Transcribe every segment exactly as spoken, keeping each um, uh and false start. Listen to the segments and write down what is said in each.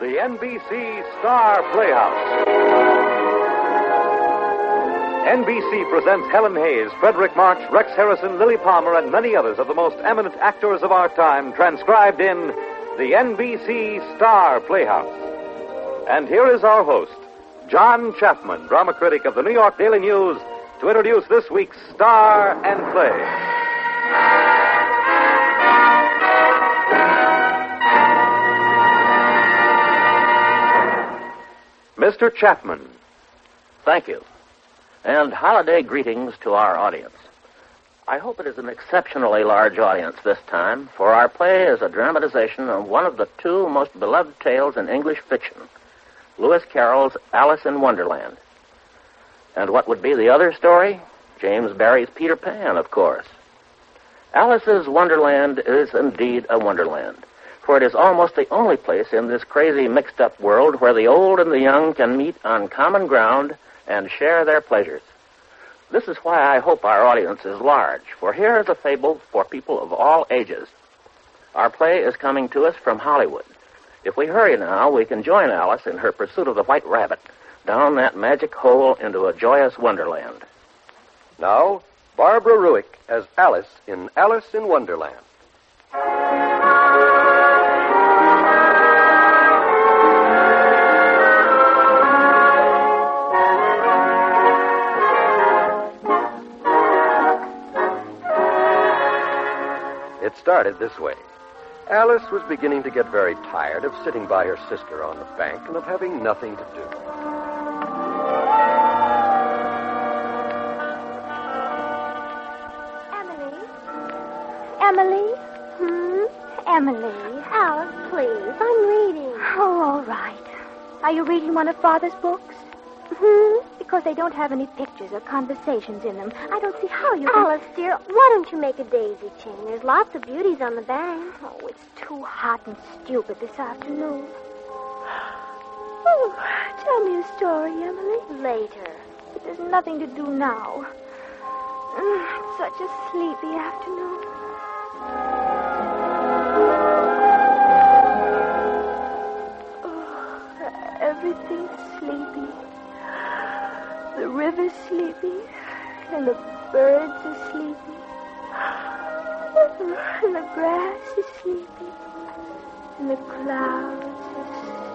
the N B C Star Playhouse. N B C presents Helen Hayes, Frederick March, Rex Harrison, Lily Palmer, and many others of the most eminent actors of our time, transcribed in the N B C Star Playhouse. And here is our host, John Chapman, drama critic of the New York Daily News, to introduce this week's Star and Play. Mister Chapman. Thank you. And holiday greetings to our audience. I hope it is an exceptionally large audience this time, for our play is a dramatization of one of the two most beloved tales in English fiction, Lewis Carroll's Alice in Wonderland. And what would be the other story? James Barrie's Peter Pan, of course. Alice's Wonderland is indeed a wonderland, for it is almost the only place in this crazy mixed-up world where the old and the young can meet on common ground and share their pleasures. This is why I hope our audience is large, for here is a fable for people of all ages. Our play is coming to us from Hollywood. If we hurry now, we can join Alice in her pursuit of the White Rabbit down that magic hole into a joyous wonderland. Now, Barbara Ruick as Alice in Alice in Wonderland. It started this way. Alice was beginning to get very tired of sitting by her sister on the bank and of having nothing to do. Emily? Hmm? Emily? Alice, please. I'm reading. Oh, all right. Are you reading one of Father's books? Hmm? Because they don't have any pictures or conversations in them. I don't see how you Alice, dear, why don't you make a daisy chain? There's lots of beauties on the bank. Oh, it's too hot and stupid this afternoon. Oh, tell me a story, Emily. Later. But there's nothing to do now. Mm, it's such a sleepy afternoon. Oh, everything's sleepy. The river's sleepy, and the birds are sleepy, and the grass is sleepy, and the clouds are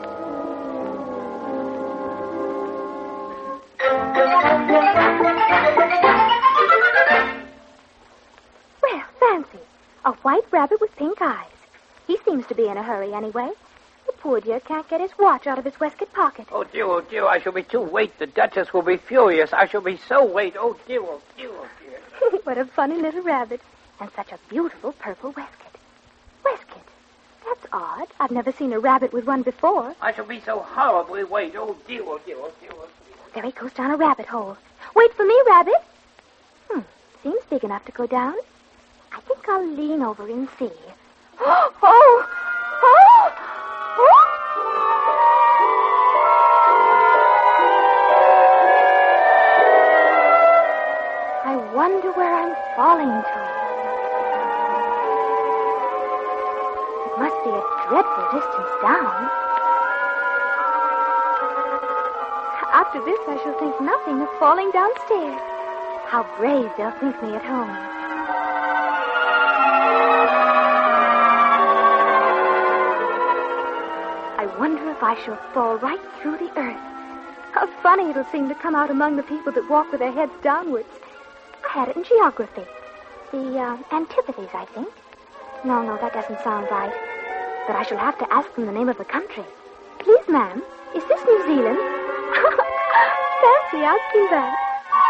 sleepy. Well, fancy, a white rabbit with pink eyes. He seems to be in a hurry anyway. The poor dear can't get his watch out of his waistcoat pocket. Oh, dear, oh, dear, I shall be too late. The Duchess will be furious. I shall be so late. Oh, dear, oh, dear, oh, dear. What a funny little rabbit. And such a beautiful purple waistcoat. Waistcoat? That's odd. I've never seen a rabbit with one before. I shall be so horribly late. Oh, dear, oh, dear, oh, dear, oh, dear. There he goes down a rabbit hole. Wait for me, rabbit. Hmm, seems big enough to go down. I think I'll lean over and see. Oh! Oh! Oh! I wonder where I'm falling to. It must be a dreadful distance down. After this, I shall think nothing of falling downstairs. How brave they'll think me at home. I wonder if I shall fall right through the earth. How funny it'll seem to come out among the people that walk with their heads downwards. I had it in geography. The uh, Antipodes, I think. No, no, that doesn't sound right. But I shall have to ask them the name of the country. Please, ma'am, is this New Zealand? Fancy asking that.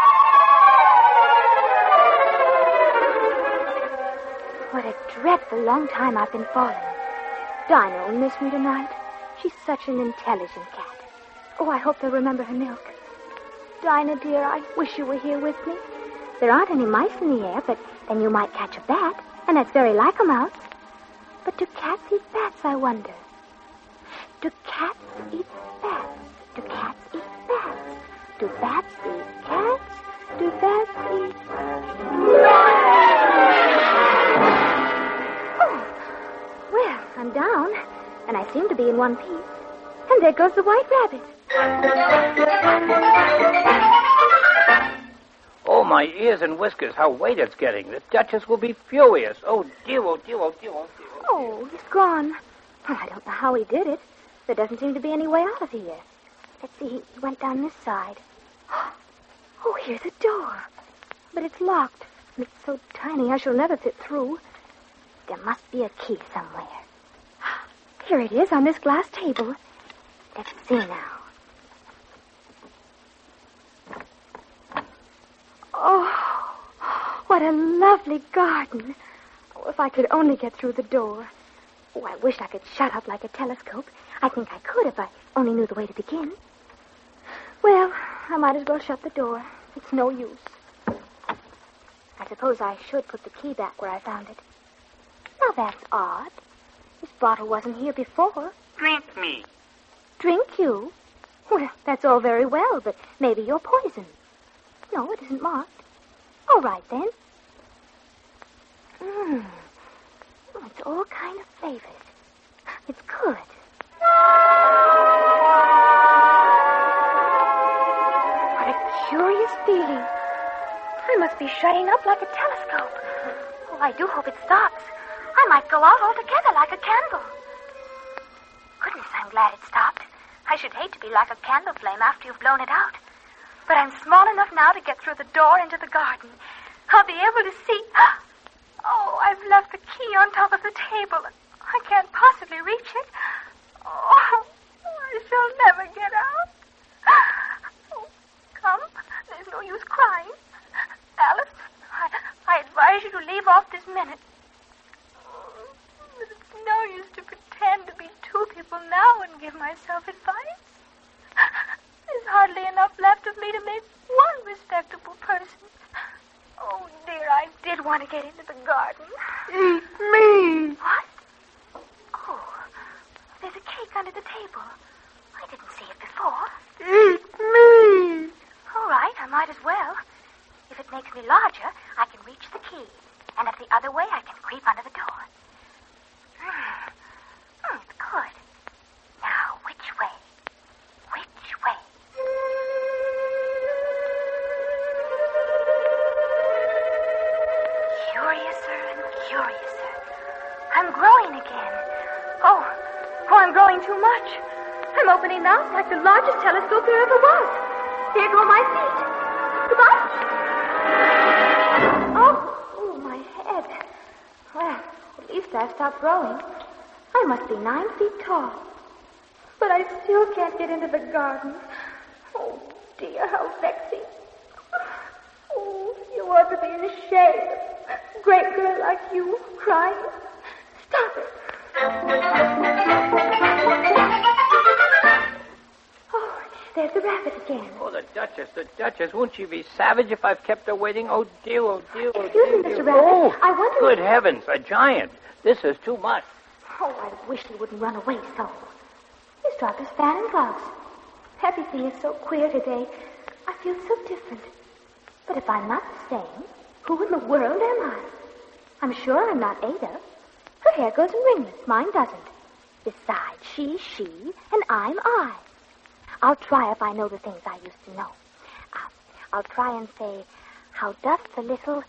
What a dreadful long time I've been falling. Dinah will miss me tonight. She's such an intelligent cat. Oh, I hope they'll remember her milk. Dinah, dear, I wish you were here with me. There aren't any mice in the air, but then you might catch a bat, and that's very like a mouse. But do cats eat bats, I wonder? Do cats eat bats? Do cats eat bats? Do bats eat cats? Do bats eat... Oh, well, I'm down, and I seem to be in one piece. And there goes the white rabbit. Oh, my ears and whiskers, how wet it's getting. The Duchess will be furious. Oh, dear, oh, dear, oh, dear, oh, dear. Oh, he's gone. Well, I don't know how he did it. There doesn't seem to be any way out of here. Let's see, he went down this side. Oh, here's a door. But it's locked. It's so tiny I shall never fit through. There must be a key somewhere. Here it is on this glass table. Let's see now. Oh, what a lovely garden. Oh, if I could only get through the door. Oh, I wish I could shut up like a telescope. I think I could if I only knew the way to begin. Well, I might as well shut the door. It's no use. I suppose I should put the key back where I found it. Now, that's odd. This bottle wasn't here before. Drink me. Drink you? Well, that's all very well, but maybe you're poison. No, it isn't marked. All right, then. Mmm. Oh, it's all kind of flavored. It's good. What a curious feeling. I must be shutting up like a telescope. Oh, I do hope it stops. I might go out altogether like a candle. Goodness, I'm glad it stopped. I should hate to be like a candle flame after you've blown it out. But I'm small enough now to get through the door into the garden. I'll be able to see... Oh, I've left the key on top of the table. I can't possibly reach it. Oh, I shall never get out. Oh, come, there's no use crying. Alice, I, I advise you to leave off this minute. But it's no use to pretend to be two people now and give myself advice. There's hardly enough left of me to make one respectable person. Oh, dear, I did want to get into the garden. Eat me. What? Oh, there's a cake under the table. I didn't see it before. Eat me. All right, I might as well. If it makes me larger, I can reach the key. And if the other way, I can creep under the door. Hmm. Hmm, it's good. Now, which way? Which way? Curiouser and curiouser. I'm growing again. Oh, oh, I'm growing too much. I'm opening mouths like the largest telescope there ever was. Here go my feet. Goodbye. Oh, oh, my head. Well, at least I've stopped growing. I must be nine feet tall. But I still can't get into the garden. Oh, dear, how vexing. Oh, you ought to be in the shade. A great girl like you, crying. Stop it. Oh, there's the rabbit again. Oh, the Duchess, the Duchess. Won't she be savage if I've kept her waiting? Oh, dear, oh, dear, oh, Excuse dear. me, Mister dear. Rabbit. Oh, I wonder... good heavens, a giant. This is too much. Oh, I wish he wouldn't run away so. He's dropped his fan and gloves. Everything is so queer today. I feel so different. But if I'm not the same, who in the world am I? I'm sure I'm not Ada. Her hair goes in ringlets. Mine doesn't. Besides, she's she, and I'm I. I'll try if I know the things I used to know. I'll, I'll try and say, how doth the little...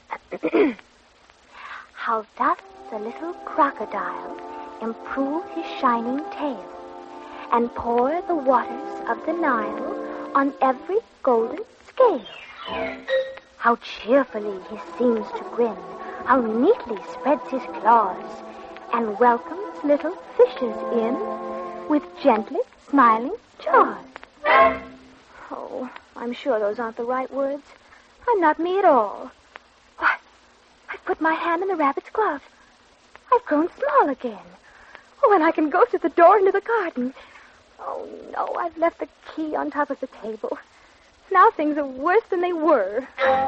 how doth the little crocodile improve his shining tail and pour the waters of the Nile on every golden scale? How cheerfully he seems to grin, how neatly spreads his claws, and welcomes little fishes in with gently smiling jaws. Oh, I'm sure those aren't the right words. I'm not me at all. What? I've put my hand in the rabbit's glove. I've grown small again. Oh, and I can go through the door into the garden. Oh, no, I've left the key on top of the table. Now things are worse than they were.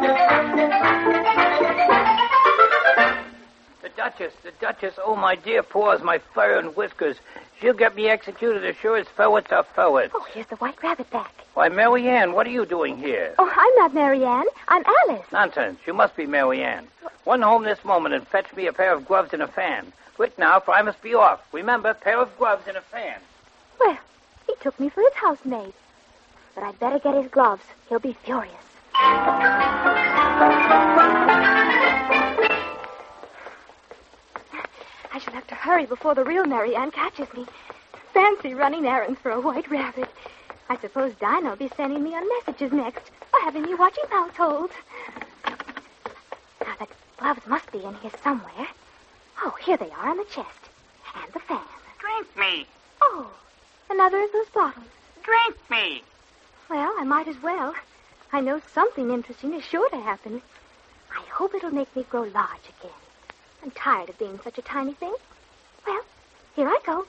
The Duchess, the Duchess, oh, my dear paws, my fur and whiskers. She'll get me executed as sure as forwards are forwards. Oh, here's the white rabbit back. Why, Mary Ann, what are you doing here? Oh, I'm not Mary Ann. I'm Alice. Nonsense. You must be Mary Ann. Run home this moment and fetch me a pair of gloves and a fan. Quick now, for I must be off. Remember, pair of gloves and a fan. Well, took me for his housemaid. But I'd better get his gloves. He'll be furious. I shall have to hurry before the real Mary Ann catches me. Fancy running errands for a white rabbit. I suppose Dinah will be sending me on messages next, or having me watching households. Now, the gloves must be in here somewhere. Oh, here they are on the chest. And the fan. Drink me. Oh, another of those bottles. Drink me. Well, I might as well. I know something interesting is sure to happen. I hope it'll make me grow large again. I'm tired of being such a tiny thing. Well, here I go.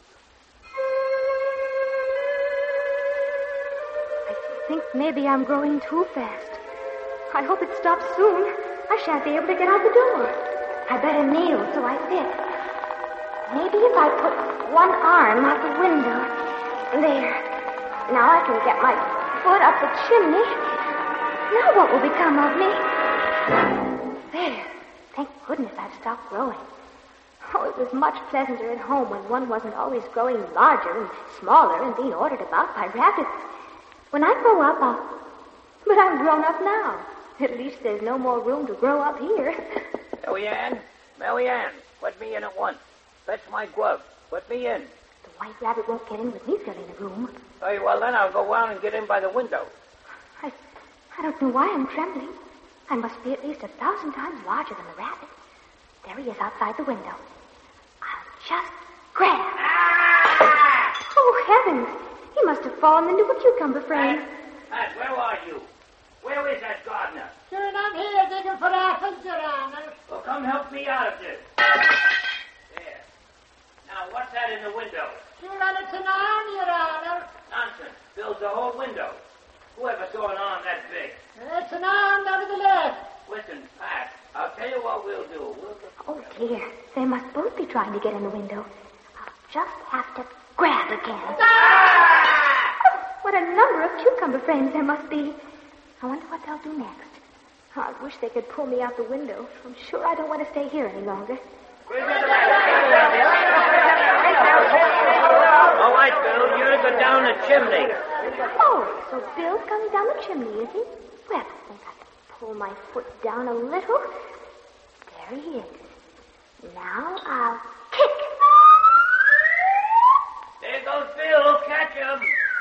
I think maybe I'm growing too fast. I hope it stops soon. I shan't be able to get out the door. I better kneel so I fit. Maybe if I put one arm out the window. There. Now I can get my foot up the chimney. Now what will become of me? There. Thank goodness I've stopped growing. Oh, it was much pleasanter at home when one wasn't always growing larger and smaller and being ordered about by rabbits. When I grow up, I'll... But I'm grown up now. At least there's no more room to grow up here. Mary Ann, Mary Ann, let me in at once. Fetch my glove. Let me in. The white rabbit won't get in with me filling the room. Very well, then I'll go round and get in by the window. I, I don't know why I'm trembling. I must be at least a thousand times larger than the rabbit. There he is outside the window. I'll just grab. Ah! Oh, heavens. He must have fallen into a cucumber frame. Pat, Pat, where are you? Where is that gardener? Sure, I'm here digging for apples, Your Honor. Well, come help me out of this. There. Now, what's that in the window? Sure, and it's an arm, Your Honor. Nonsense. Fills the whole window. Who ever saw an arm that big? It's an arm down to the left. Listen, Pat, I'll tell you what we'll do. We'll go... Oh, dear. They must both be trying to get in the window. I'll just have to grab again. Ah! Oh, what a number of cucumber frames there must be. I wonder what they'll do next. I wish they could pull me out the window. I'm sure I don't want to stay here any longer. All right, Bill, you're to go down the chimney. Oh, so Bill's coming down the chimney, is he? Well, I think I can pull my foot down a little. There he is. Now I'll kick. There goes Bill. Catch him.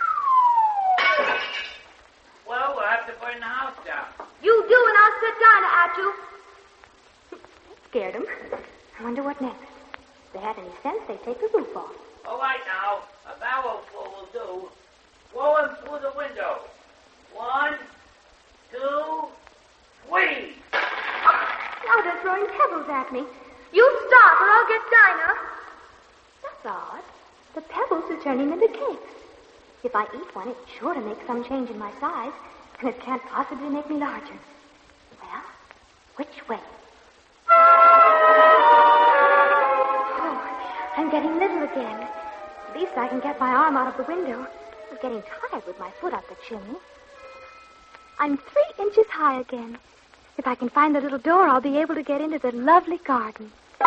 Well, we'll have to burn the house down. You do, and I'll set Dinah at you. Scared him. I wonder what next. If they had any sense, they'd take the roof off. All right, now. A barrel full will do. Throw him through the window. One, two, three. Now they're throwing pebbles at me. You stop, or I'll get Dinah. That's odd. The pebbles are turning into cakes. If I eat one, it's sure to make some change in my size, and it can't possibly make me larger. Well, which way? Oh, I'm getting little again. At least I can get my arm out of the window. I'm getting tired with my foot up the chimney. I'm three inches high again. If I can find the little door, I'll be able to get into the lovely garden.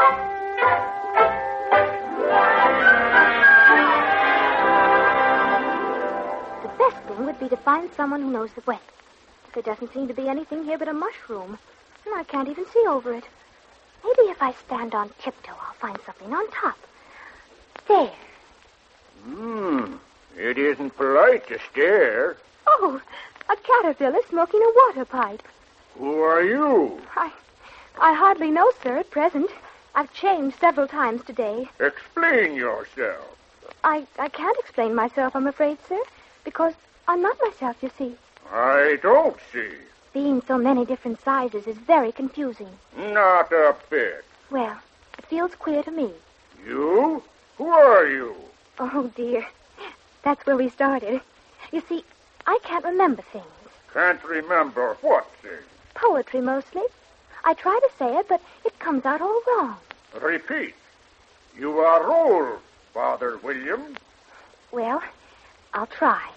The best thing would be to find someone who knows the way. There doesn't seem to be anything here but a mushroom, and I can't even see over it. Maybe if I stand on tiptoe, I'll find something on top. There. Hmm. It isn't polite to stare. Oh, a caterpillar smoking a water pipe. Who are you? I, I hardly know, sir, at present. I've changed several times today. Explain yourself. I, I can't explain myself, I'm afraid, sir, because I'm not myself, you see. I don't see. Being so many different sizes is very confusing. Not a bit. Well, it feels queer to me. You? Who are you? Oh, dear. That's where we started. You see, I can't remember things. Can't remember what thing? Poetry, mostly. I try to say it, but it comes out all wrong. Repeat. You are old, Father William. Well, I'll try.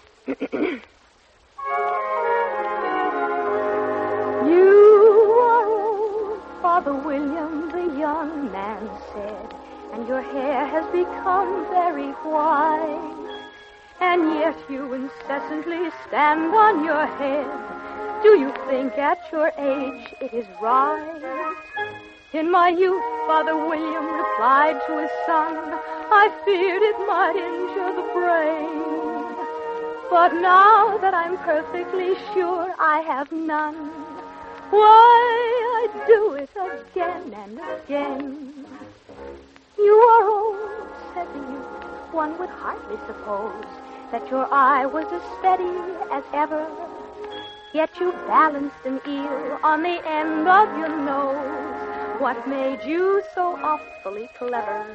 You are old, Father William, the young man said, and your hair has become very white. and yet you incessantly stand on your head. Do you think at your age it is right? In my youth, Father William replied to his son, I feared it might injure the brain. But now that I'm perfectly sure I have none, why, I do it again and again. You are old, said the youth. One would hardly suppose that your eye was as steady as ever. Yet you balanced an eel on the end of your nose. What made you so awfully clever?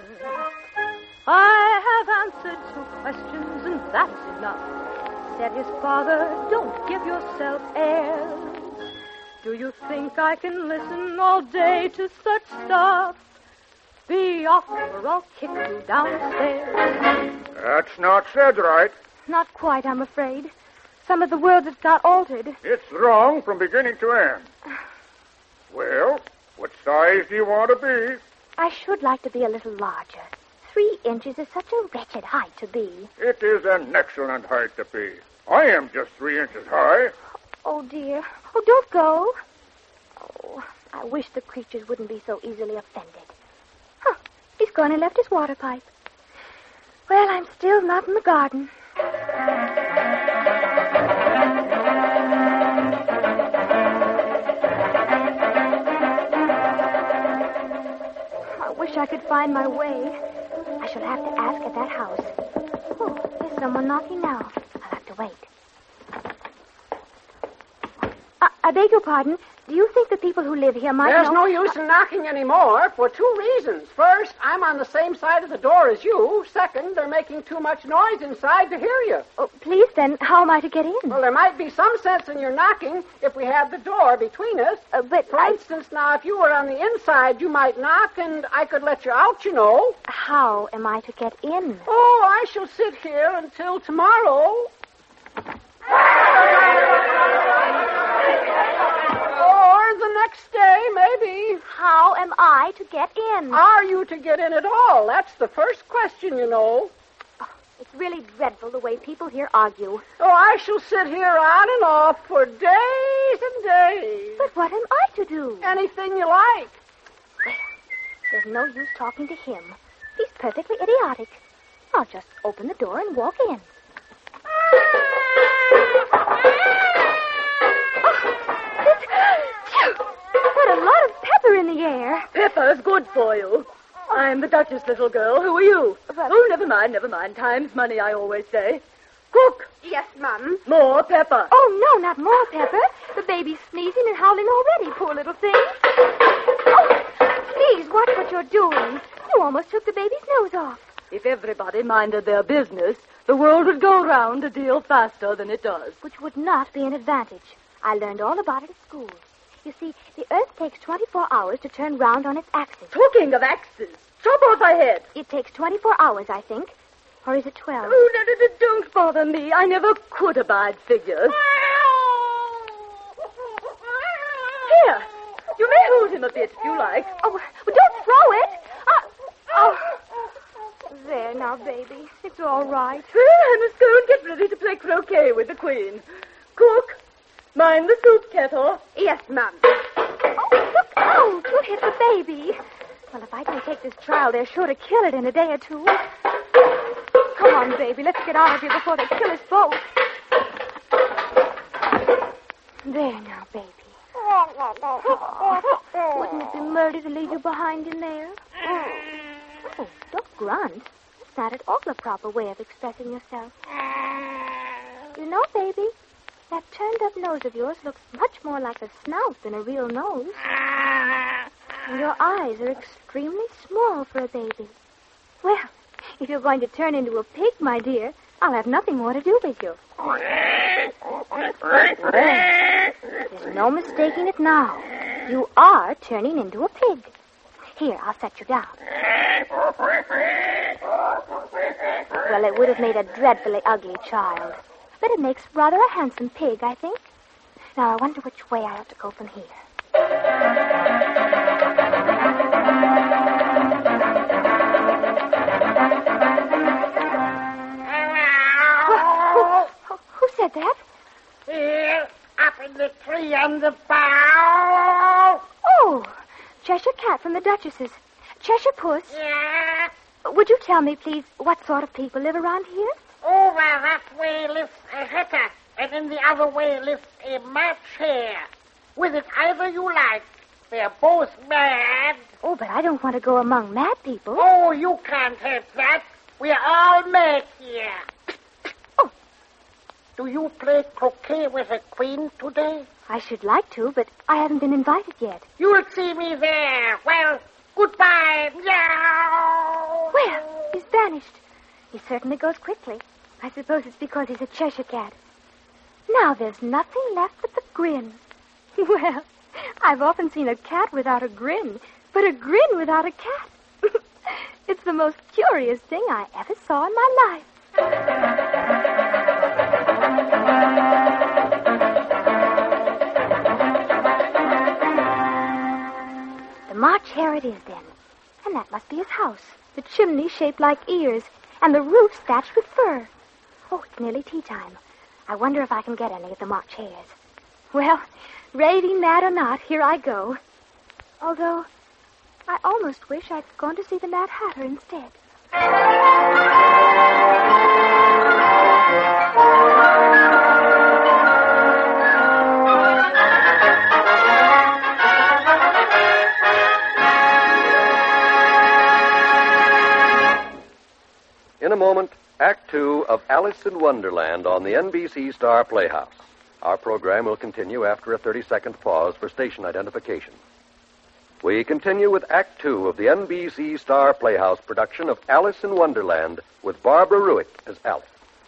I have answered two questions, and that's enough, said his father. Don't give yourself airs. Do you think I can listen all day to such stuff? Be off, or I'll kick you downstairs. That's not said right. Not quite, I'm afraid. Some of the words have got altered. It's wrong from beginning to end. Well, what size do you want to be? I should like to be a little larger. Three inches is such a wretched height to be. It is an excellent height to be. I am just three inches high. Oh, dear. Oh, don't go. Oh, I wish the creatures wouldn't be so easily offended. Huh, he's gone and left his water pipe. Well, I'm still not in the garden. I wish I could find my way. I shall have to ask at that house. Oh, there's someone knocking now. I'll have to wait. Uh, I beg your pardon. Do you think the people who live here might There's know... no use in knocking anymore for two reasons. First, I'm on the same side of the door as you. Second, they're making too much noise inside to hear you. Oh, please, then, how am I to get in? Well, there might be some sense in your knocking if we had the door between us. Uh, but For I... instance, now, if you were on the inside, you might knock and I could let you out, you know. How am I to get in? Oh, I shall sit here until tomorrow. Or the next day, maybe. How am I to get in? Are you to get in at all? That's the first question, you know. Oh, it's really dreadful the way people here argue. Oh, I shall sit here on and off for days and days. But what am I to do? Anything you like. Well, there's no use talking to him. He's perfectly idiotic. I'll just open the door and walk in. What a lot of pepper in the air. Pepper's good for you. I'm the Duchess, little girl. Who are you? But- Oh, never mind, never mind. Time's money, I always say. Cook, Yes, Mum. more pepper. Oh, no, not more pepper. The baby's sneezing and howling already, poor little thing. Oh, please, watch what you're doing. You almost took the baby's nose off. If everybody minded their business, the world would go round a deal faster than it does. Which would not be an advantage. I learned all about it at school. You see, the Earth takes twenty-four hours to turn round on its axis. Talking of axes, chop off my head. It takes twenty-four hours, I think. Or is it twelve? Oh, no, no, no, don't bother me. I never could abide figures. Here, you may hold him a bit if you like. Oh, well, don't throw it. Uh, oh. There now, baby. It's all right. Well, I must go and get ready to play croquet with the Queen. Cook, mind the soup kettle. Yes, Mum. Oh, look out. You hit the baby. Well, if I don't take this trial, they're sure to kill it in a day or two. Come on, baby. Let's get out of here before they kill us both. There now, baby. Oh, wouldn't it be murder to leave you behind in there? Oh, don't grunt. That's not at all a proper way of expressing yourself. You know, baby, that turned-up nose of yours looks much more like a snout than a real nose. And your eyes are extremely small for a baby. Well, if you're going to turn into a pig, my dear, I'll have nothing more to do with you. There's no mistaking it now. You are turning into a pig. Here, I'll set you down. Well, it would have made a dreadfully ugly child. But it makes rather a handsome pig, I think. Now, I wonder which way I ought to go from here. Well, and the bow. Oh, Cheshire Cat from the Duchess's. Cheshire Puss. Yes. Would you tell me, please, what sort of people live around here? Over that way lives a hatter, and in the other way lives a March Hare. With it either you like. They're both mad. Oh, but I don't want to go among mad people. Oh, you can't help that. We're all mad here. Oh. Do you play croquet with a queen today? I should like to, but I haven't been invited yet. You'll see me there. Well, goodbye. Meow. Well, he's vanished. He certainly goes quickly. I suppose it's because he's a Cheshire Cat. Now there's nothing left but the grin. Well, I've often seen a cat without a grin, but a grin without a cat. It's the most curious thing I ever saw in my life. The March Hare it is, then. And that must be his house. The chimney shaped like ears, and the roof thatched with fur. Oh, it's nearly tea time. I wonder if I can get any of the March Hares. Well, raving mad or not, here I go. Although, I almost wish I'd gone to see the Mad Hatter instead. In a moment, Act Two of Alice in Wonderland on the N B C Star Playhouse. Our program will continue after a thirty-second pause for station identification. We continue with Act Two of the N B C Star Playhouse production of Alice in Wonderland with Barbara Ruick as Alice.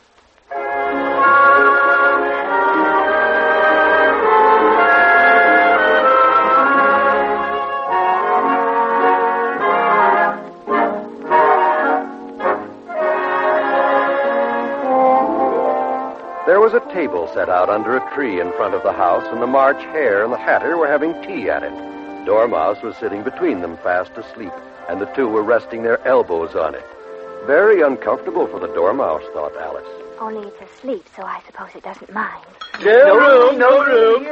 There was a table set out under a tree in front of the house, and the March Hare and the Hatter were having tea at it. Dormouse was sitting between them, fast asleep, and the two were resting their elbows on it. Very uncomfortable for the Dormouse, thought Alice. Only it's asleep, so I suppose it doesn't mind. No, no room, no room.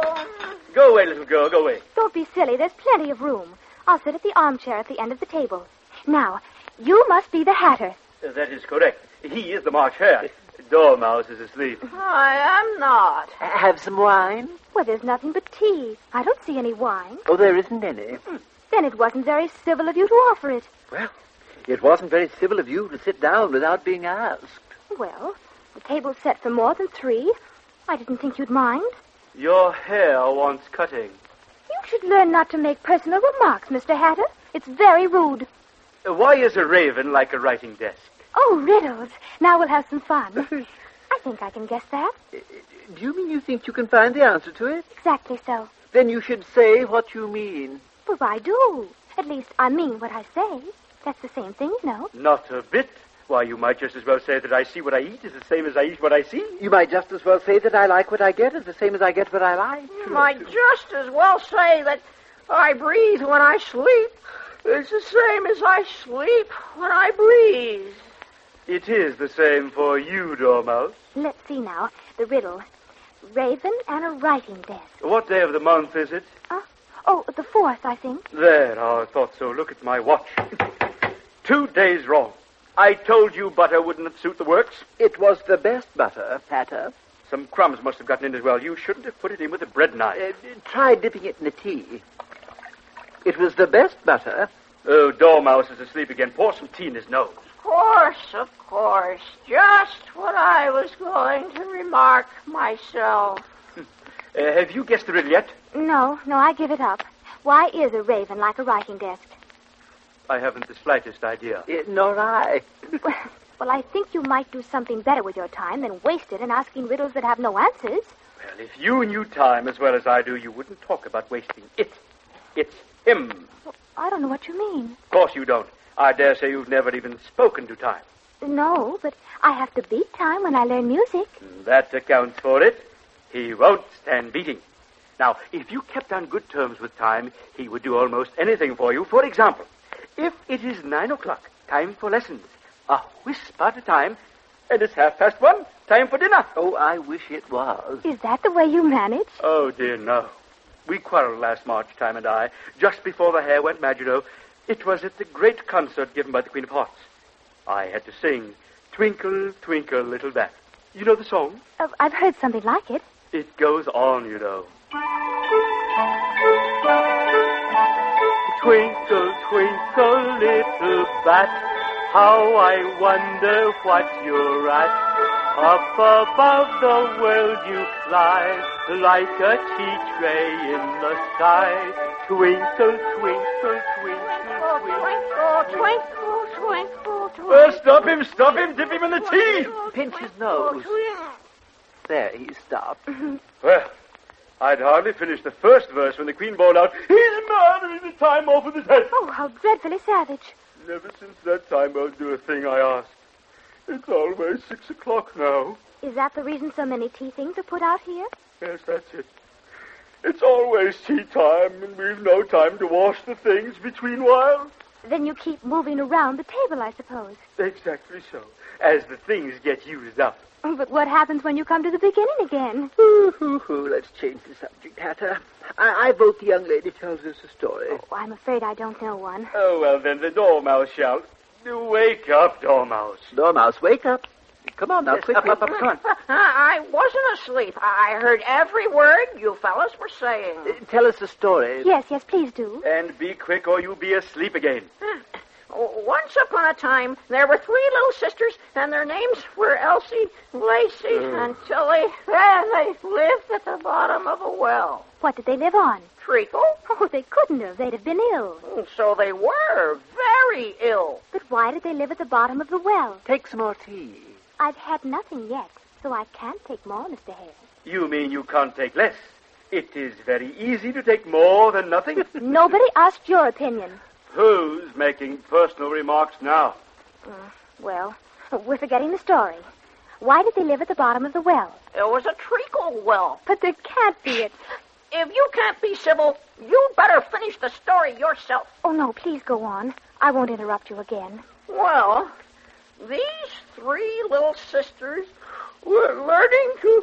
Go away, little girl, go away. Don't be silly. There's plenty of room. I'll sit at the armchair at the end of the table. Now, you must be the Hatter. Uh, that is correct. He is the March Hare. Dormouse is asleep. I am not. Have some wine? Well, there's nothing but tea. I don't see any wine. Oh, there isn't any. Hmm. Then it wasn't very civil of you to offer it. Well, it wasn't very civil of you to sit down without being asked. Well, the table's set for more than three. I didn't think you'd mind. Your hair wants cutting. You should learn not to make personal remarks, Mister Hatter. It's very rude. Uh, why is a raven like a writing desk? Oh, riddles. Now we'll have some fun. I think I can guess that. Uh, do you mean you think you can find the answer to it? Exactly so. Then you should say what you mean. Well, I do. At least I mean what I say. That's the same thing, you know. Not a bit. Why, you might just as well say that I see what I eat is the same as I eat what I see. You might just as well say that I like what I get is the same as I get what I like. You might just as well say that I breathe when I sleep. It's the same as I sleep when I breathe. It is the same for you, Dormouse. Let's see now. The riddle. Raven and a writing desk. What day of the month is it? Uh, oh, the fourth, I think. There, I thought so. Look at my watch. Two days wrong. I told you butter wouldn't suit the works. It was the best butter, Hatter. Some crumbs must have gotten in as well. You shouldn't have put it in with a bread knife. Uh, try dipping it in the tea. It was the best butter. Oh, Dormouse is asleep again. Pour some tea in his nose. Of course, of course. Just what I was going to remark myself. Uh, have you guessed the riddle yet? No, no, I give it up. Why is a raven like a writing desk? I haven't the slightest idea. Uh, nor I. well, well, I think you might do something better with your time than waste it in asking riddles that have no answers. Well, if you knew time as well as I do, you wouldn't talk about wasting it. It's him. Well, I don't know what you mean. Of course you don't. I dare say you've never even spoken to time. No, but I have to beat time when I learn music. That accounts for it. He won't stand beating. Now, if you kept on good terms with time, he would do almost anything for you. For example, if it is nine o'clock, time for lessons, a whisper at a time, And it's half past one. Time for dinner. Oh, I wish it was. Is that the way you manage? Oh, dear, no. We quarreled last March, Time and I, just before the hair went mad, you know. It was at the great concert given by the Queen of Hearts. I had to sing Twinkle, Twinkle, Little Bat. You know the song? Oh, I've heard something like it. It goes on, you know. Twinkle, twinkle, little bat, how I wonder what you're at. Up above the world you fly, like a tea tray in the sky. Twinkle, twinkle, twinkle, twinkle, twinkle, twinkle, twinkle. Uh, stop him, stop him, dip him in the tea. Pinch his nose. There, he stopped. Well, I'd hardly finished the first verse when the Queen bawled out, "He's murdering the time off of his head." Oh, how dreadfully savage. Never since that time I'll do a thing I ask. It's always six o'clock now. Is that the reason so many tea things are put out here? Yes, that's it. It's always tea time, and we've no time to wash the things between while. Then you keep moving around the table, I suppose. Exactly so, as the things get used up. But what happens when you come to the beginning again? Ooh, hoo, hoo. Let's change the subject, Hatter. I, I vote the young lady tells us a story. Oh, I'm afraid I don't know one. Oh, well, then the Dormouse shall. Wake up, Dormouse. Dormouse, wake up. Come on now, Yes, quickly. up, up, up, come on. I wasn't asleep. I heard every word you fellas were saying. Uh, tell us a story. Yes, yes, please do. And be quick or you'll be asleep again. Once upon a time, there were three little sisters, and their names were Elsie, Lacey, Uh. and Tilly, and they lived at the bottom of a well. What did they live on? Treacle? Oh, they couldn't have. They'd have been ill. So they were very ill. But why did they live at the bottom of the well? Take some more tea. I've had nothing yet, so I can't take more, Mister Hare. You mean you can't take less? It is very easy to take more than nothing. Nobody asked your opinion. Who's making personal remarks now? Uh, well, we're forgetting the story. Why did they live at the bottom of the well? It was a treacle well. But there can't be it. If you can't be civil, you better finish the story yourself. Oh, no, please go on. I won't interrupt you again. Well, these three little sisters were learning to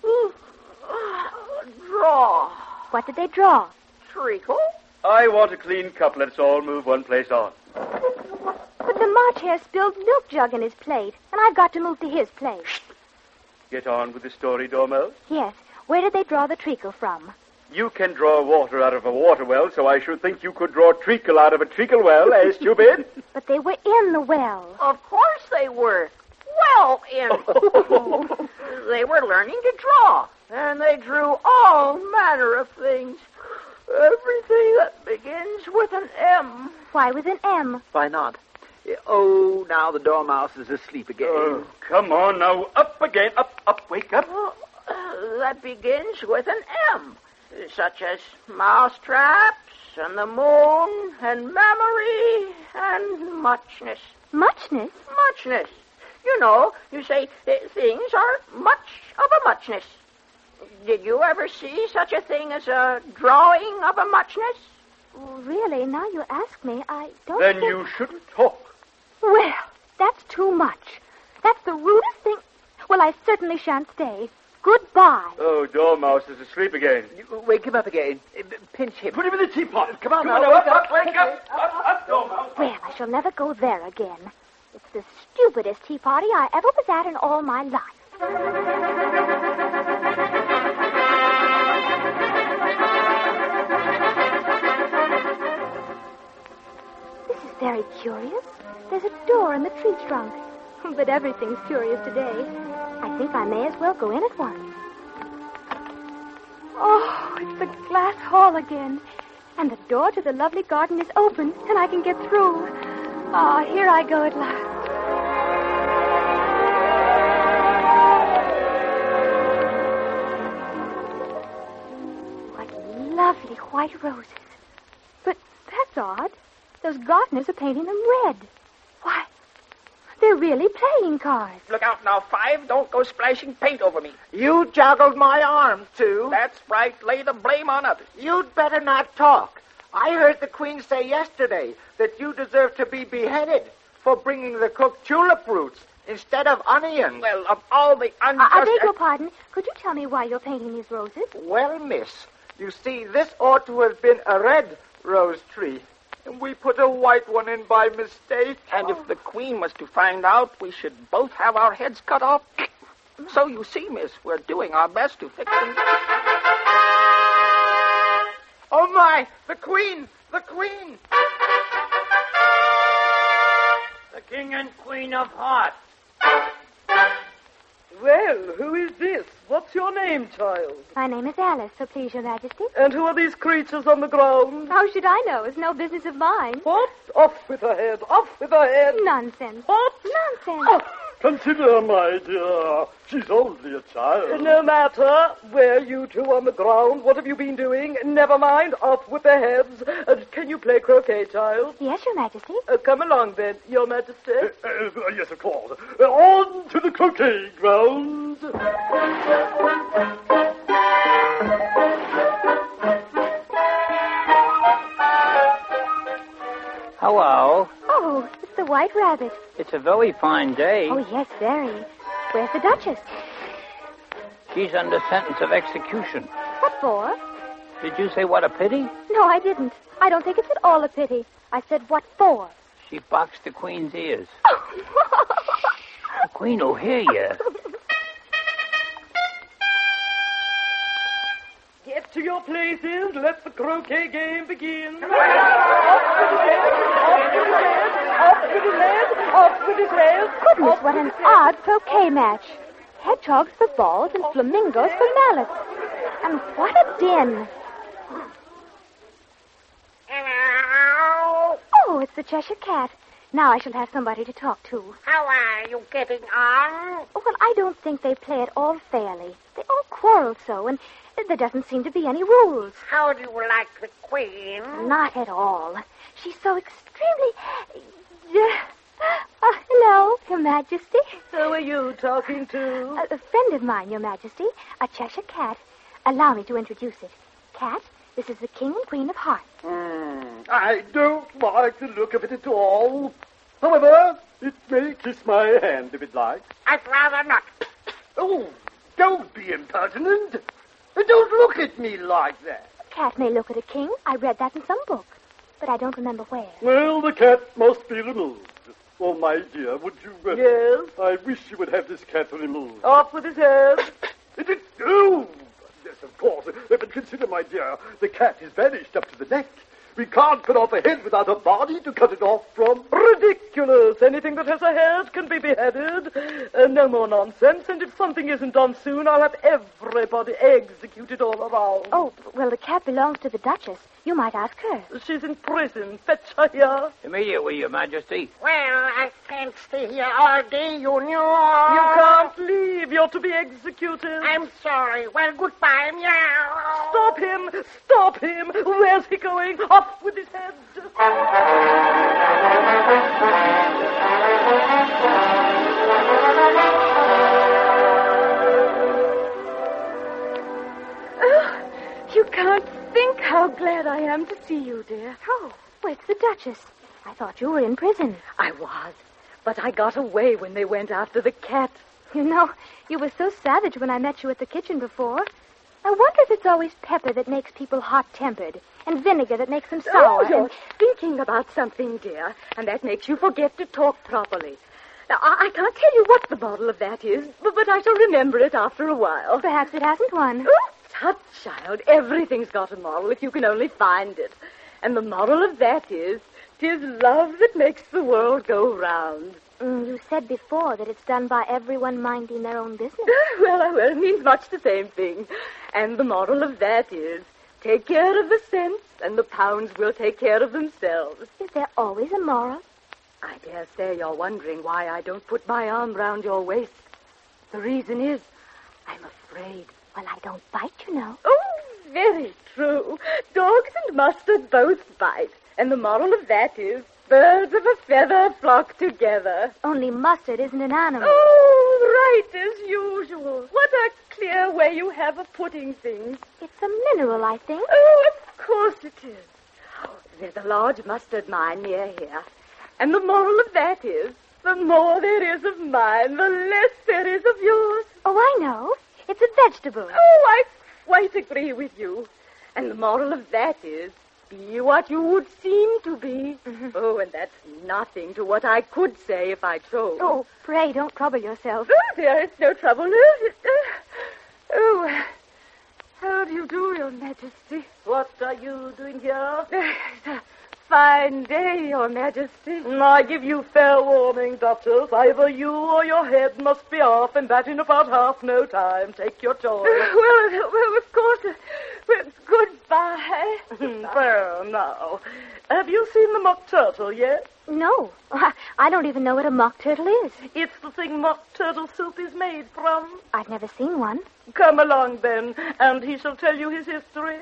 uh, draw. What did they draw? Treacle? I want a clean cup. Let's all move one place on. But the March Hare spilled milk jug in his plate, and I've got to move to his place. Get on with the story, Dormouse. Yes. Where did they draw the treacle from? You can draw water out of a water well, so I should think you could draw treacle out of a treacle well, eh, stupid? But they were in the well. Of course they were. Well in. They were learning to draw, and they drew all manner of things. Everything that begins with an M. Why with an M? Why not? Oh, now the Dormouse is asleep again. Oh, come on now. Up again. Up, up. Wake up. Well, uh, that begins with an M, such as mousetraps and the moon and memory and muchness. Muchness? Muchness. You know, you say uh, things are much of a muchness. Did you ever see such a thing as a drawing of a muchness? Really, now you ask me, I don't Then think... you shouldn't talk. Well, that's too much. That's the rudest thing... Well, I certainly shan't stay. Goodbye. Oh, Dormouse is asleep again. You, wake him up again. Uh, pinch him. Put him in the teapot. Come on Come now, on, wake up, up. up, wake up. Up, up, Dormouse. Well, I shall never go there again. It's the stupidest tea party I ever was at in all my life. Very curious. There's a door in the tree trunk. But everything's curious today. I think I may as well go in at once. Oh, it's the glass hall again. And the door to the lovely garden is open, and I can get through. Ah, oh, here I go at last. What lovely white roses. But that's odd. Those gardeners are painting them red. Why, they're really playing cards. Look out now, Five. Don't go splashing paint over me. You joggled my arm, too. That's right. Lay the blame on others. You'd better not talk. I heard the Queen say yesterday that you deserve to be beheaded for bringing the cooked tulip roots instead of onions. Well, of all the I, unjust... I beg your pardon. Could you tell me why you're painting these roses? Well, miss, you see, this ought to have been a red rose tree. And we put a white one in by mistake. And if the Queen was to find out, we should both have our heads cut off. So you see, miss, we're doing our best to fix things. Oh, my! The Queen! The Queen! The King and Queen of Hearts. Well, who is this? What's your name, child? My name is Alice, so please, Your Majesty. And who are these creatures on the ground? How should I know? It's no business of mine. What? Off with her head. Off with her head. Nonsense. What? Nonsense. Oh. Consider, my dear, she's only a child. No matter. Where you two on the ground? What have you been doing? Never mind. Off with their heads. Uh, can you play croquet, child? Yes, Your Majesty. Uh, come along, then, Your Majesty. Uh, uh, yes, of course. Uh, on to the croquet ground. Hello. Oh, it's the White Rabbit. It's a very fine day. Oh, yes, very. Where's the Duchess? She's under sentence of execution. What for? Did you say what a pity? No, I didn't. I don't think it's at all a pity. I said, what for? She boxed the Queen's ears. The Queen will hear you. Get to your places. Let the croquet game begin. Up with his head. Up with his head. Goodness, what an odd croquet match. Hedgehogs for balls and flamingos for mallets. And what a din. Hello. Oh, it's the Cheshire Cat. Now I shall have somebody to talk to. How are you getting on? Oh, well, I don't think they play it all fairly. They all quarrel so, and there doesn't seem to be any rules. How do you like the Queen? Not at all. She's so extremely... Uh, uh, hello, Your Majesty. Who are you talking to? A, a friend of mine, Your Majesty. A Cheshire Cat. Allow me to introduce it. Cat, this is the King and Queen of Hearts. Mm, I don't like the look of it at all. However, it may kiss my hand if it likes. I'd rather not. Oh, don't be impertinent. Don't look at me like that. A cat may look at a king. I read that in some book. But I don't remember where. Well, the cat must be removed. Oh, my dear, would you... Uh, yes? I wish you would have this cat removed. Off with his head. It is... Oh! Yes, of course. Uh, but consider, my dear, the cat is vanished up to the neck. We can't cut off a head without a body to cut it off from. Ridiculous. Anything that has a head can be beheaded. Uh, no more nonsense. And if something isn't done soon, I'll have everybody executed all around. Oh, well, the cat belongs to the Duchess. You might ask her. She's in prison. Fetch her here. Immediately, Your Majesty. Well, I can't stay here all day, you know. You can't leave. You're to be executed. I'm sorry. Well, goodbye, meow. Stop him. Stop him. Where's he going? Off with his head. Oh, you can't think how glad I am to see you, dear. Oh, where's the Duchess? I thought you were in prison. I was, but I got away when they went after the cat. You know, you were so savage when I met you at the kitchen before. I wonder if it's always pepper that makes people hot-tempered and vinegar that makes them sour. Oh, you're and... thinking about something, dear, and that makes you forget to talk properly. Now, I, I can't tell you what the bottle of that is, but, but I shall remember it after a while. Perhaps it hasn't one. Oh, tut, child. Everything's got a moral if you can only find it. And the moral of that is, 'tis love that makes the world go round. Mm, you said before that it's done by everyone minding their own business. well, well, it means much the same thing. And the moral of that is, take care of the cents, and the pounds will take care of themselves. Is there always a moral? I dare say you're wondering why I don't put my arm round your waist. The reason is, I'm afraid. Well, I don't bite, you know. Oh, very true. Dogs and mustard both bite. And the moral of that is, birds of a feather flock together. Only mustard isn't an animal. Oh, right as usual. What a clear way you have of putting things. It's a mineral, I think. Oh, of course it is. There's a large mustard mine near here. And the moral of that is, The more there is of mine, the less there is of yours. Oh, I know. It's a vegetable. Oh, I quite agree with you. And the moral of that is, be what you would seem to be. Mm-hmm. Oh, and that's nothing to what I could say if I chose. Oh, pray, don't trouble yourself. Oh, there is no trouble. Uh, oh, how do you do, Your Majesty? What are you doing here? It's a fine day, Your Majesty. I give you fair warning, Duchess. Either you or your head must be off, and that in about half no time. Take your choice. well, well, of course. Uh, well, goodbye. There, now. Have you seen the mock turtle yet? No. I don't even know what a mock turtle is. It's the thing mock turtle soup is made from. I've never seen one. Come along, then, and he shall tell you his history.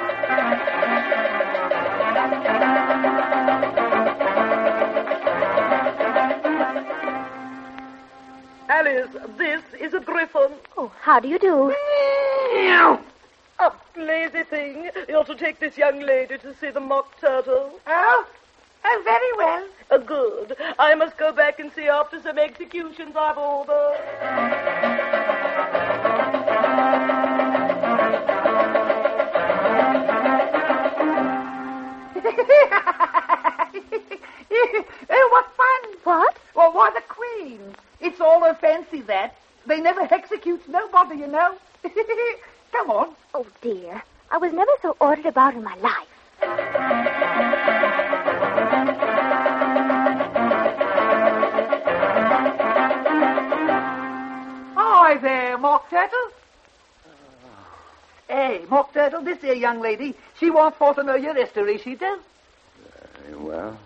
Alice, this is a griffin. Oh, how do you do? A lazy thing. You're to take this young lady to see the mock turtle. Oh? Oh, very well. Uh, good. I must go back and see after some executions I've ordered. Oh, what fun. What? Well, why, the Queen. It's all her fancy, that. They never execute nobody, you know. Come on. Oh, dear. I was never so ordered about in my life. Hi there, Mock Turtle. Hey, Mock Turtle, this here young lady, she wants for to know your history, she does. Very well.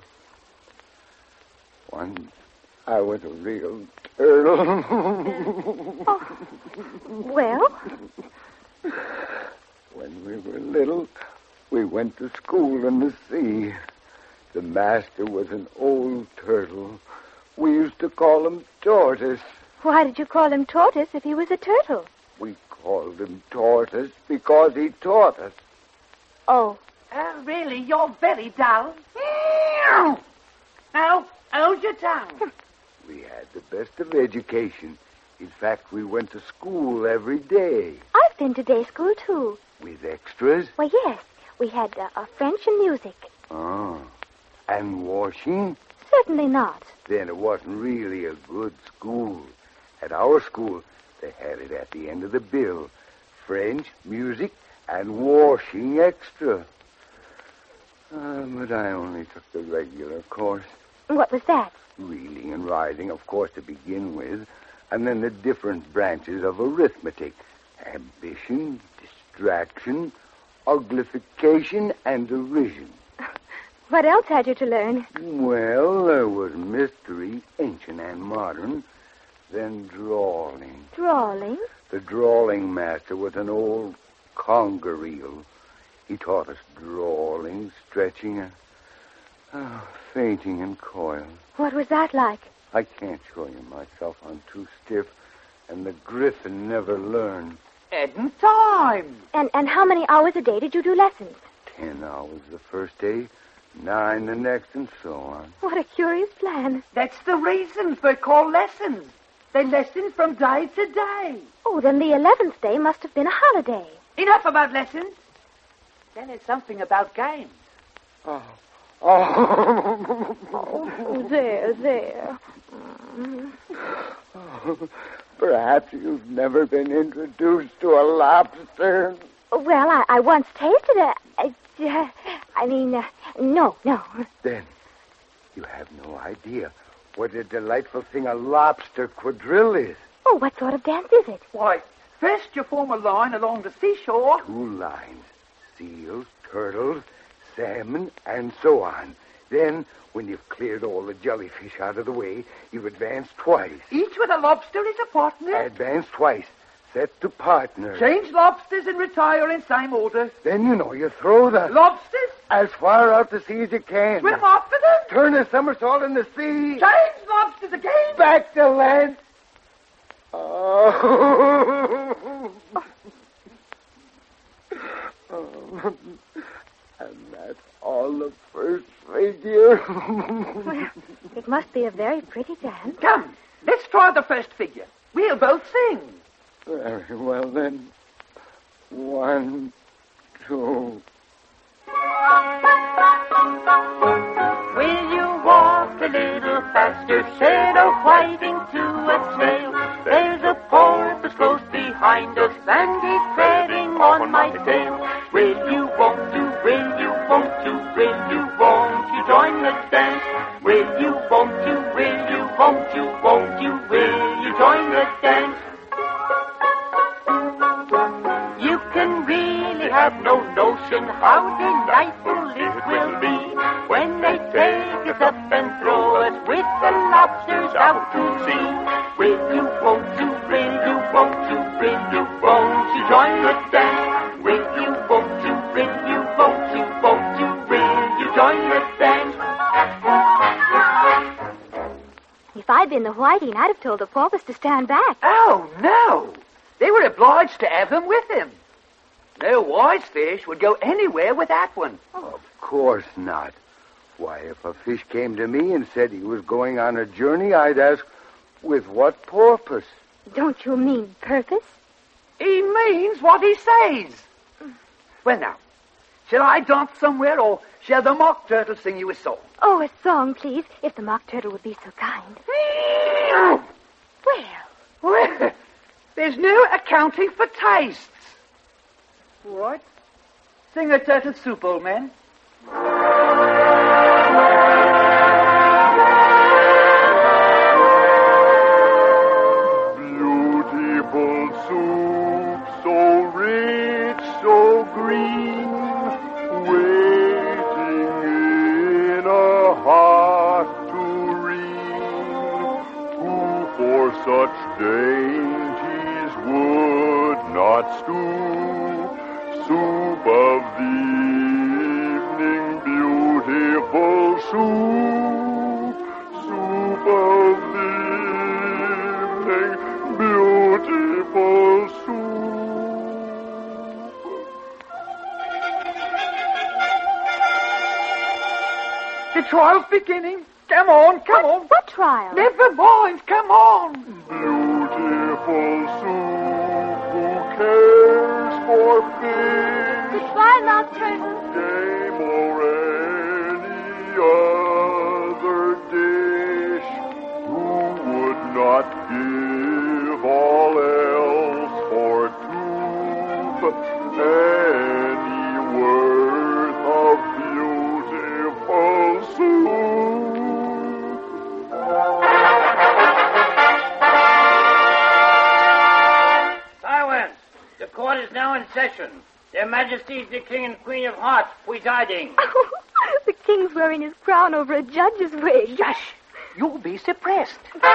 Once I was a real turtle. Oh. Well? When we were little, we went to school in the sea. The master was an old turtle. We used to call him Tortoise. Why did you call him Tortoise if he was a turtle? We called him Tortoise because he taught us. Oh. Oh, really? You're very dull. Now, hold your tongue. We had the best of education. In fact, we went to school every day. I've been to day school, too. With extras? Why, yes. We had uh, uh, French and music. Oh. And washing? Certainly not. Then it wasn't really a good school. At our school, they had it at the end of the bill. French, music, and washing extra. Uh, but I only took the regular course. What was that? Reading and writing, of course, to begin with. And then the different branches of arithmetic. Ambition, distraction, uglification, and derision. What else had you to learn? Well, there was mystery, ancient and modern. Then drawling. Drawling? The drawling master was an old conger eel. He taught us drawling, stretching, and oh, fainting and coil. What was that like? I can't show you myself. I'm too stiff, and the griffin never learned. Edden time. And and how many hours a day did you do lessons? Ten hours the first day, nine the next, and so on. What a curious plan. That's the reason for called lessons. They lesson from day to day. Oh, then the eleventh day must have been a holiday. Enough about lessons. Then it's something about games. Oh. Oh. Oh, there, there. Mm. Oh, perhaps you've never been introduced to a lobster. Well, I, I once tasted a... a uh, I mean, uh, no, no. Then you have no idea what a delightful thing a lobster quadrille is. Oh, what sort of dance is it? Why, first you form a line along the seashore. Two lines. Seals, turtles, salmon, and so on. Then, when you've cleared all the jellyfish out of the way, you advance twice. Each with a lobster as a partner? Advance twice. Set to partner. Change lobsters and retire in same order. Then, you know, you throw the... Lobsters? As far out to sea as you can. Swim after them? Turn a somersault in the sea. Change lobsters again? Back to land. Oh. oh. And that's on the first figure. Well, it must be a very pretty dance. Come, let's try the first figure. We'll both sing. Very well, then. One, two. Will you walk a little faster, said a whiting to a snail? There's a porpoise close behind us, and he's treading on my tail. Will you, won't you, will you, won't you, will you, won't you join the dance? Will you, won't you, will you, won't you, won't you, will you join the dance? You can really have no notion how delightful it will be when they take us up and throw us with the lobsters out to sea. Will you, won't you, will you, won't you, will you, won't you join the dance? Will you, won't you, will you, won't you, won't you, will you join the dance? If I'd been the whiting, I'd have told the porpoise to stand back. Oh, no. They were obliged to have him with him. No wise fish would go anywhere without one. Of course not. Why, if a fish came to me and said he was going on a journey, I'd ask, with what purpose? Don't you mean purpose? He means what he says. Well, now, shall I dance somewhere, or shall the mock turtle sing you a song? Oh, a song, please, if the mock turtle would be so kind. Well. Well, there's no accounting for tastes. What? Sing a turtle soup, old man. Beautiful soup, so rich, so green, waiting in a heart tureen. Who for such dainties would not stoop? Soup of the evening, beautiful soup. Soup of the evening, beautiful soup. The trial's beginning. Come on, come what, on. What trial? Never mind, come on. Beautiful soup, who cares for fish? Goodbye, mock turtle. Game or any other dish, who would not give all else for tube? Any worth of beautiful soup. Silence! The court is now in session. Their Majesties the King and Queen of Hearts presiding. Oh, the king's wearing his crown over a judge's wig. Shush! You'll be suppressed.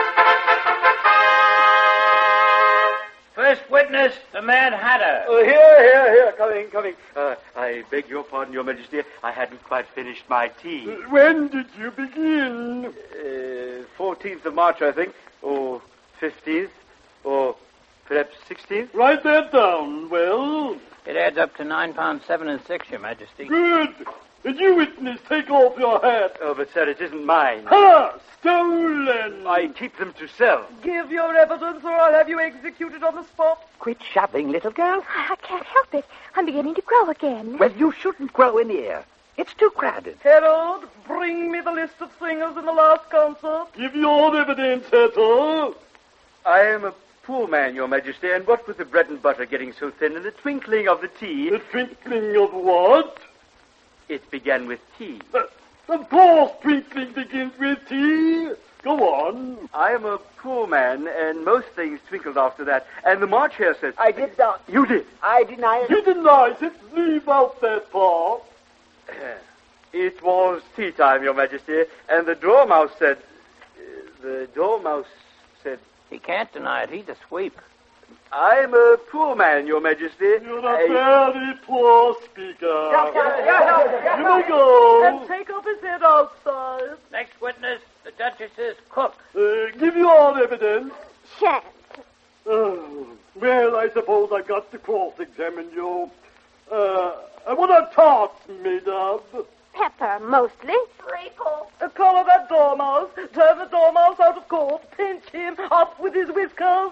First witness, the Mad Hatter. Uh, here, here, here, coming, coming. Uh, I beg your pardon, Your Majesty. I hadn't quite finished my tea. Uh, when did you begin? Uh, fourteenth of March, I think. Or fifteenth. Or perhaps sixteenth. Write that down, well. It adds up to nine pounds seven and six, Your Majesty. Good. And you, witness, take off your hat. Oh, but, sir, it isn't mine. Ha! Stolen! I keep them to sell. Give your evidence or I'll have you executed on the spot. Quit shoving, little girl. I can't help it. I'm beginning to grow again. Well, you shouldn't grow in here. It's too crowded. Harold, bring me the list of singers in the last concert. Give your evidence, Hatter. I am a poor man, Your Majesty, and what with the bread and butter getting so thin and the twinkling of the tea... The twinkling of what? It began with tea. Uh, of course twinkling begins with tea. Go on. I am a poor man, and most things twinkled after that. And the March Hare says... I did not. You did. I deny it. You deny it. Leave out that part. It was tea time, Your Majesty, and the Dormouse said... Uh, the Dormouse said... He can't deny it. He's a sweep. I'm a poor man, Your Majesty. You're a I... very poor speaker. You may go. And take off his head outside. Next witness, the Duchess's cook. Uh, give your evidence. Shan't. Oh, well, I suppose I've got to cross-examine you. Uh, what are tarts made of? Pepper, mostly. Treacle. Uh, collar that dormouse. Turn the dormouse out of court. Pinch him. Off with his whiskers.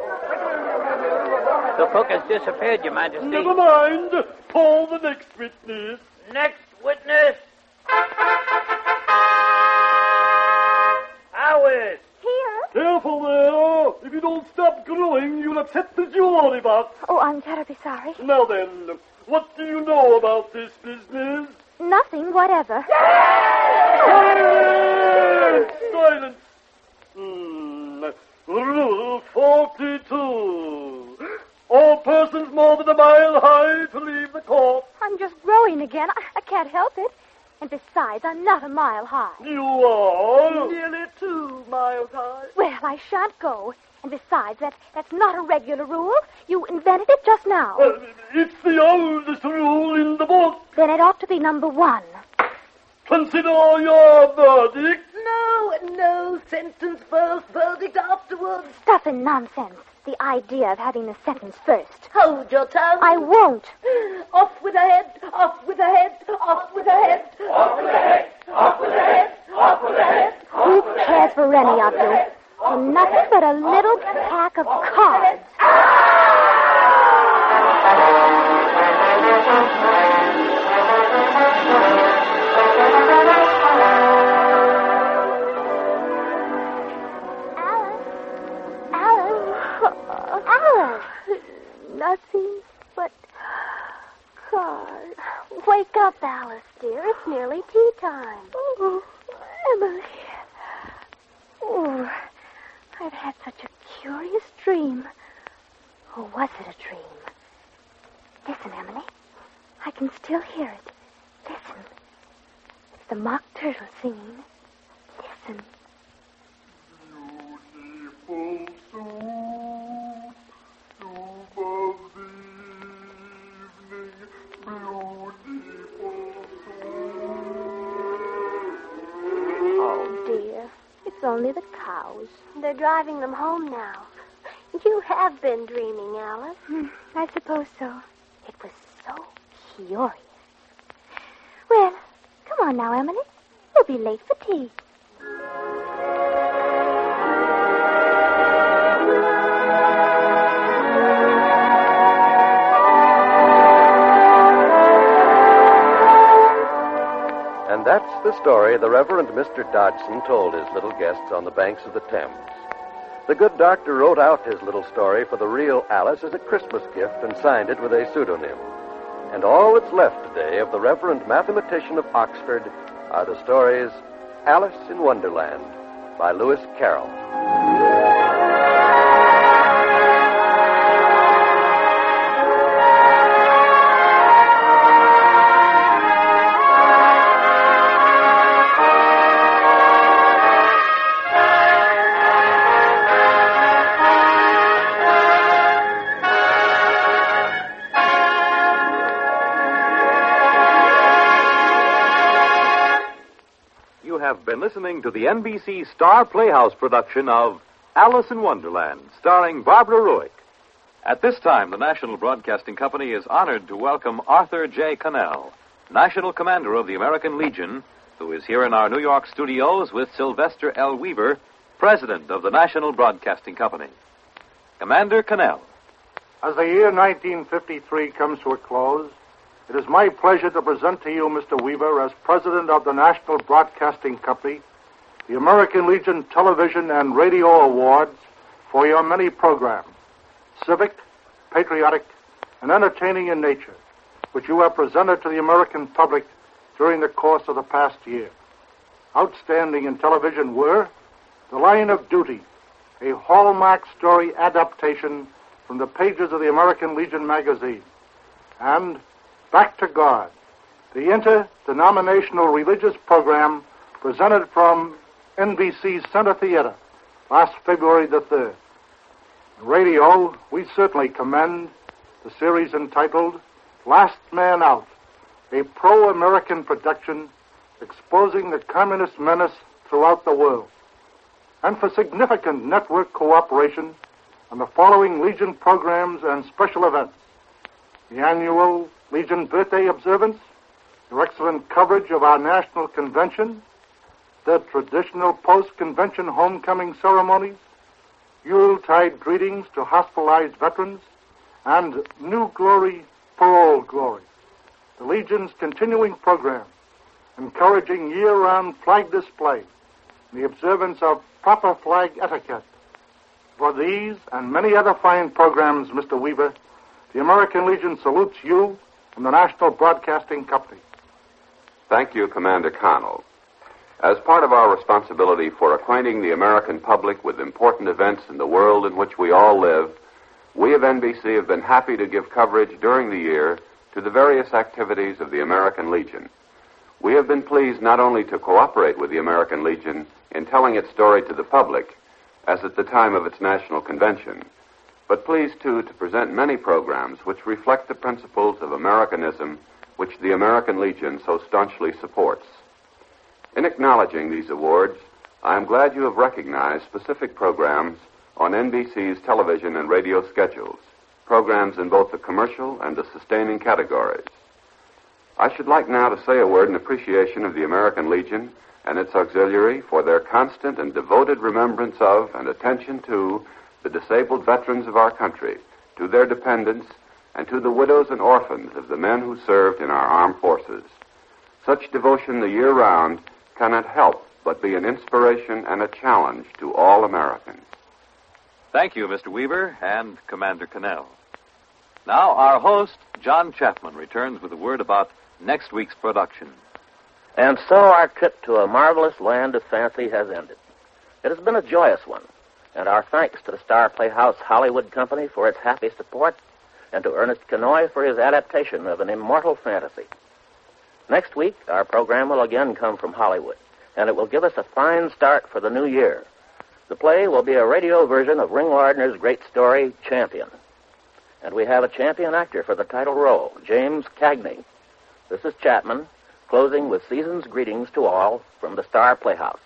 The cook has disappeared, Your Majesty. Never mind. Call the next witness. Next witness. Howard. Here? Careful there. If you don't stop growing, you'll upset the jewelry box. Oh, I'm terribly sorry. Now then, what do you know about this business? Nothing whatever. Silence. Hmm. Rule forty-two. All persons more than a mile high to leave the court. I'm just growing again. I, I can't help it. And besides, I'm not a mile high. You are? Nearly two miles high. Well, I shan't go. And besides, that, that's not a regular rule. You invented it just now. Uh, it's the oldest rule in the book. Then it ought to be number one. Consider your verdict. No, no. Sentence first, verdict afterwards. Stuff and nonsense. The idea of having the sentence first. Hold your tongue. I won't. Off with the head, off with the head, off with the head. Off with the head, off with the head, off with the head. Who cares for any of you? You're nothing but a little pack of cards. Nothing but cards. Wake up, Alice, dear. It's nearly tea time. Oh, Emily. Oh, I've had such a curious dream. Or was it a dream? Listen, Emily. I can still hear it. Listen. It's the mock turtle singing. Listen. Beautiful soup, soup of the evening, beautiful soup. Oh, dear. It's only the cows. They're driving them home now. You have been dreaming, Alice. Hmm, I suppose so. It was so curious. Well, come on now, Emily. We'll be late for tea. And that's the story the Reverend Mister Dodgson told his little guests on the banks of the Thames. The good doctor wrote out his little story for the real Alice as a Christmas gift and signed it with a pseudonym. And all that's left today of the Reverend Mathematician of Oxford are the stories Alice in Wonderland by Lewis Carroll. Have been listening to the N B C Star Playhouse production of Alice in Wonderland, starring Barbara Ruick. At this time, the National Broadcasting Company is honored to welcome Arthur J. Connell, National Commander of the American Legion, who is here in our New York studios with Sylvester L. Weaver, President of the National Broadcasting Company. Commander Connell. As the year nineteen fifty-three comes to a close, it is my pleasure to present to you, Mister Weaver, as President of the National Broadcasting Company, the American Legion Television and Radio Awards for your many programs, civic, patriotic, and entertaining in nature, which you have presented to the American public during the course of the past year. Outstanding in television were The Line of Duty, a Hallmark story adaptation from the pages of the American Legion magazine, and Back to God, the interdenominational religious program presented from N B C's Center Theater last February the third. In radio, we certainly commend the series entitled Last Man Out, a pro-American production exposing the communist menace throughout the world. And for significant network cooperation on the following Legion programs and special events: the annual Legion Birthday Observance, your excellent coverage of our national convention, the traditional post-convention homecoming ceremonies, Yuletide greetings to hospitalized veterans, and New Glory for Old Glory. The Legion's continuing program, encouraging year-round flag display and the observance of proper flag etiquette. For these and many other fine programs, Mister Weaver, the American Legion salutes you and the National Broadcasting Company. Thank you, Commander Connell. As part of our responsibility for acquainting the American public with important events in the world in which we all live, we of N B C have been happy to give coverage during the year to the various activities of the American Legion. We have been pleased not only to cooperate with the American Legion in telling its story to the public, as at the time of its national convention, but pleased, too, to present many programs which reflect the principles of Americanism which the American Legion so staunchly supports. In acknowledging these awards, I am glad you have recognized specific programs on N B C's television and radio schedules, programs in both the commercial and the sustaining categories. I should like now to say a word in appreciation of the American Legion and its auxiliary for their constant and devoted remembrance of and attention to the disabled veterans of our country, to their dependents, and to the widows and orphans of the men who served in our armed forces. Such devotion the year round cannot help but be an inspiration and a challenge to all Americans. Thank you, Mister Weaver and Commander Connell. Now, our host, John Chapman, returns with a word about next week's production. And so our trip to a marvelous land of fancy has ended. It has been a joyous one, and our thanks to the Star Playhouse Hollywood Company for its happy support, and to Ernest Kinoy for his adaptation of an immortal fantasy. Next week, our program will again come from Hollywood, and it will give us a fine start for the new year. The play will be a radio version of Ring Lardner's great story, Champion. And we have a champion actor for the title role, James Cagney. This is Chapman, closing with season's greetings to all from the Star Playhouse.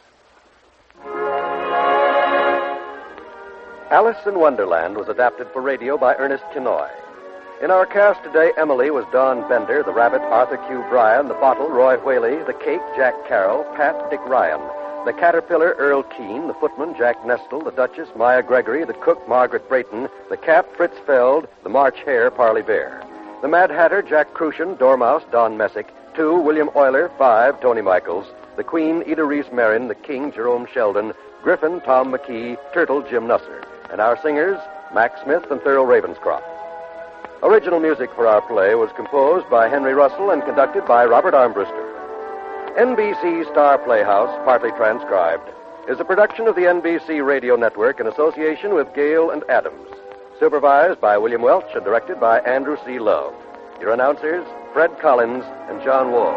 Alice in Wonderland was adapted for radio by Ernest Kinoy. In our cast today, Emily was Dawn Bender, the rabbit Arthur Q. Bryan, the bottle Roy Whaley, the cake Jack Carroll, Pat Dick Ryan, the caterpillar Earl Keene, the footman Jack Nestle, the Duchess Maya Gregory, the cook Margaret Brayton, the cap Fritz Feld, the March Hare Parley Bear, the Mad Hatter Jack Crucian, Dormouse Don Messick, two William Euler, five Tony Michaels, the Queen Ida Reese Marin, the King Jerome Sheldon, Griffin Tom McKee, Turtle Jim Nusser, and our singers Max Smith and Thurl Ravenscroft. Original music for our play was composed by Henry Russell and conducted by Robert Armbruster. N B C Star Playhouse, partly transcribed, is a production of the N B C Radio Network in association with Gale and Adams. Supervised by William Welch and directed by Andrew C. Love. Your announcers, Fred Collins and John Wall.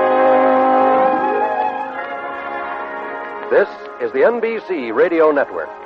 This is the N B C Radio Network.